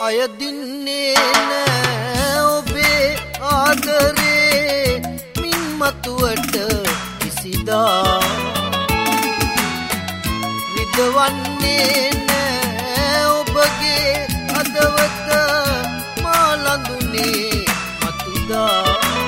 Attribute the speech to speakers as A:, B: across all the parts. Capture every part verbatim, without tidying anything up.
A: අයදින්නේ නෑ ඔබේ ආදරේ මින් මතුවට කිසිදා විදවන්නේ නෑ ඔබගේ හදවත මා ළඟුනේ මතුදා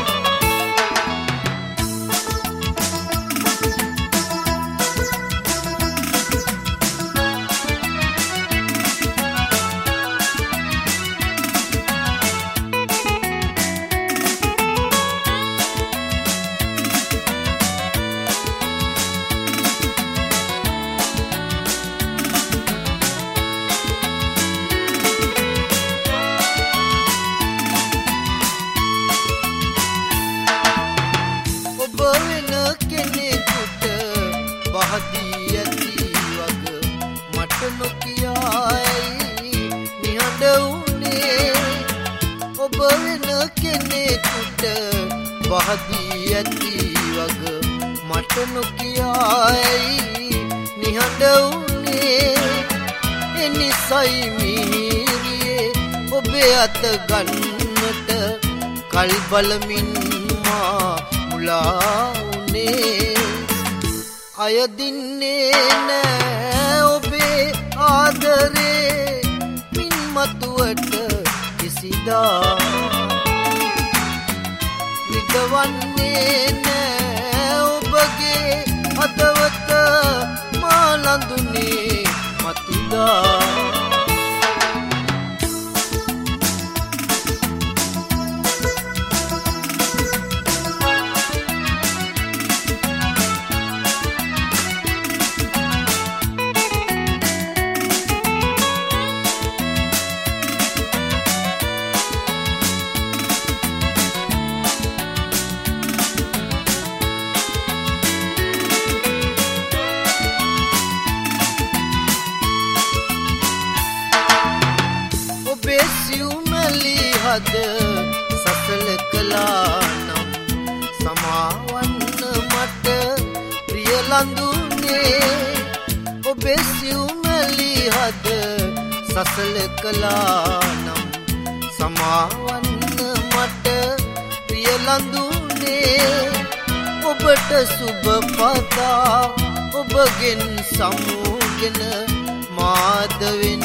A: බහදී ඇති වග මට නොකියයි නිහඬ වුනේ එනිසයි මිහිරියේ ඔබේ අත ගන්නට කල් බලමින් මා මුලා වුනේ අයදින්නේ නෑ ඔබේ ආදරේ මින් මතුවට කිසිදා විදවන්නේ නෑ ඔබගේ හදවත මා ළඟුනේ මතුදා හද සසල කළා නම් සමාවන්න මට ප්‍රිය ලඳුනේ ඔබේ සිව්මැලි හද සසල කළා නම් සමාවන්න මට ප්‍රිය ලඳුනේ ඔබට සුබ පතා ඔබගෙන් සමුගෙන මාදවෙන්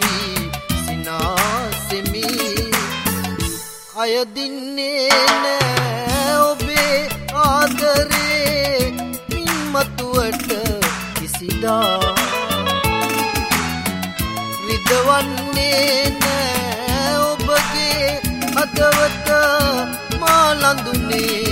A: අයදින්නේ නෑ ඔබේ ආදරේ මින් මතුවට කිසිදා විදවන්නේ නෑ ඔබගේ හදවත මා ළඟුනේ